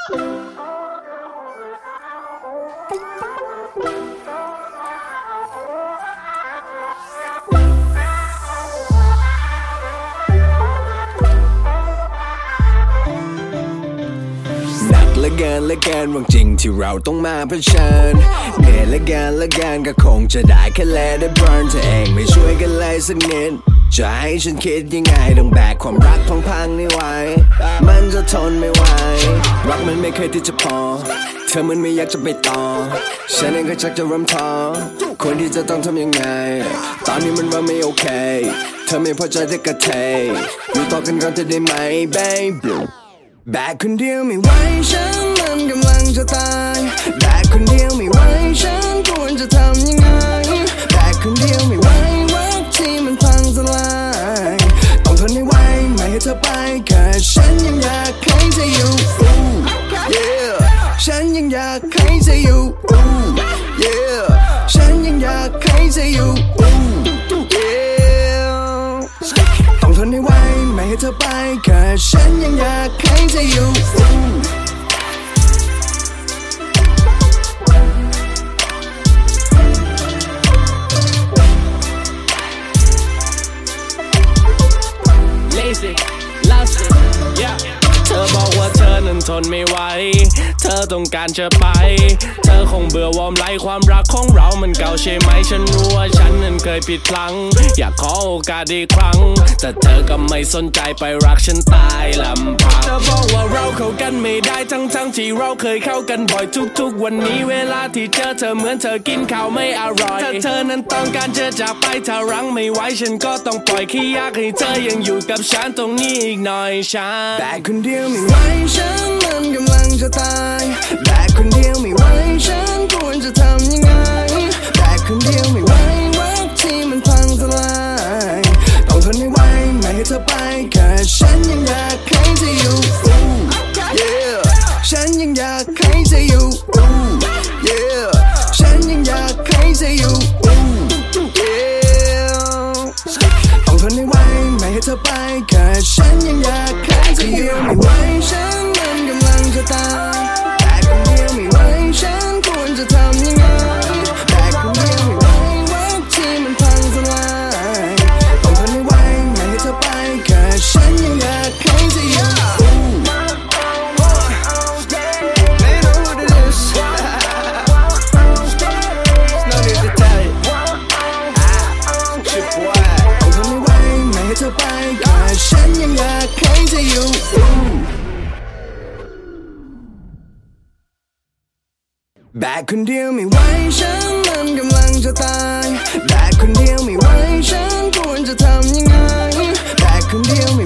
และกันวันจริงที่เราต้องมาเผชิญเหนื่อยและกันก็คงจะได้แค่แลได้เบิร์นเธอเองไม่ช่วยกันเลยสักนิดจะให้ฉันคิดยังไงต้องแบกความรักพังนี่ไว้มันจะทนไม่ไหวรักมันไม่เคยที่จะพอเธอมันไม่อยากจะไปต่อฉันเองก็ชักจะเริ่มท้อคนที่จะต้องทำยังไงตอนนี้มันว่าไม่โอเคเธอไม่พอใจแต่ก็เทอยู่ต่อกันก่อนจะได้ไหม babyแบกคนเดียวไม่ไหวฉันมันกำลังจะตายแบกคนเดียวไม่ไหวฉันควรจะทำยังไงแบกคนเดียวไม่ไหวรักที่มันพังสลายต้องทนให้ไหวไม่ให้เธอไปแค่ฉันยังอยากให้เธออยู่ yeah ฉันยังอยากให้เธออยู่ yeah ฉันยังอยากให้เธออยู่ yeah ต้องทนให้ไหวไม่ให้เธอไปแค่ฉันยังอยากให้เธออยู่เธอบอกว่าเธอนั้นทนไม่ไหวเธอต้องการจะไปเธอคงเบื่อวอร์มไลฟ์ความรักของเรามันเก่าใช่ไหมฉันรู้ว่าฉันนั้นเคยผิดพลั้งอยากขอโอกาสอีกครั้งแต่เธอก็ไม่สนใจไปรักฉันตายลำพังเธอบอกว่าเราเข้ากันไม่ได้ทั้งที่เราเคยเข้ากันบ่อยทุกวันนี้เวลาที่เจอเธอเหมือนเธอกินข้าวไม่อร่อยถ้าเธอนั้นต้องการจะจากไปถ้ารั้งไม่ไหวฉันก็ต้องปล่อยแค่อยากให้เธอยังอยู่กับฉันตรงนี้อีกหน่อยฉันแต่คนเดียวไม่ไหวฉันมันกำลังจะตายแบกคนเดียวไม่ไหวฉันควรจะทำยังไงแบกคนเดียวไม่ไหวรักที่มันพังสลายต้องทนให้ไหวไม่ให้เธอไปแค่ฉันยังอยากให้เธออยู่ yeah ฉันยังอยากให้เธออยู่ yeah ฉันยังอยากให้เธออยู่ yeah ต้องทนให้ไหวไม่ให้เธอไปแค่ฉันยังอยากให้เธออยู่ไม่ไหวฉันมันกำลังจะตายแบกคนเดียวไม่ไหวฉันควรจะทำยังไงแบกคนเดียวไม่ไหวรักที่มันพังสลายต้องทนให้ไหวไม่ให้เธอไปแค่ฉันยังอยากให้เธออยู่เธอไปแต่ฉันยังอยากให้เธออยู่แบกคนเดียวไม่ไหวฉันมันกำลังจะตายแบกคนเดียวไม่ไหวฉันควรจะทำยังไงแบกคนเดียวไม่